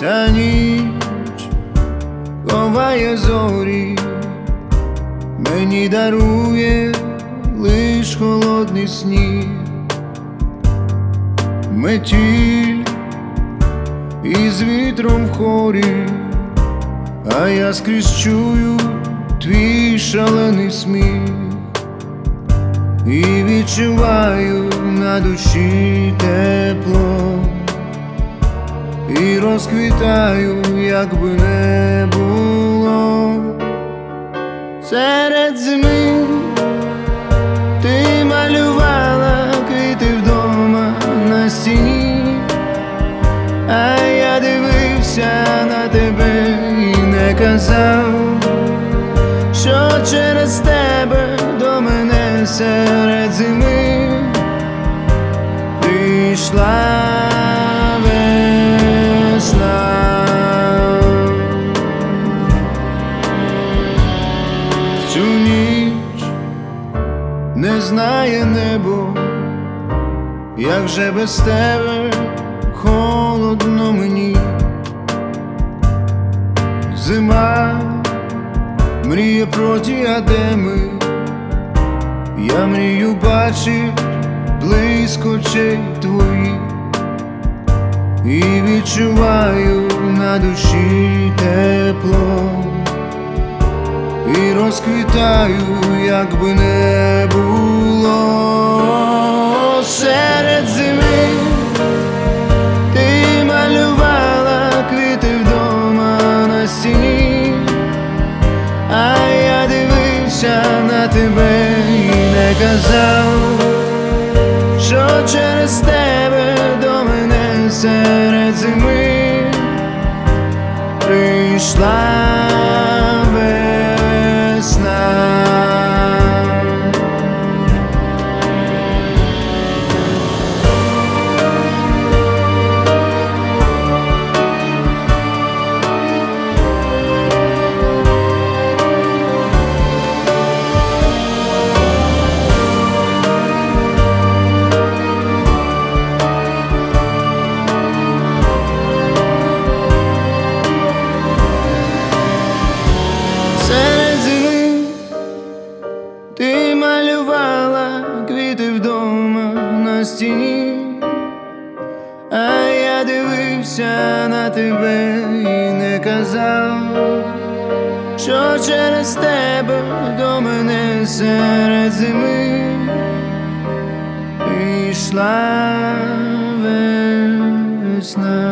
Ця ніч ховає зорі, мені дарує лиш холодний сніг, метіль із вітром в хорі, а я скрізь чую твій шалений сміх і відчуваю на душі тепло, і розквітаю, якби не було. Серед зими ти малювала квіти вдома на стіні, а я дивився на тебе і не казав, що через тебе до мене серед зими прийшла весна. В цю ніч не знає небо, як же без тебе холодно мені. Зима мріє про діадеми, я мрію бачить близько очей твоїх, і відчуваю на душі тепло, і розквітаю, якби не було. Серед зими ти малювала квіти вдома на стіні, а я дивився на тебе і не казав, що через тебе до мене серед зими прийшла весна. Ти малювала квіти вдома на стіні, а я дивився на тебе і не казав, що через тебе до мене серед зими прийшла весна.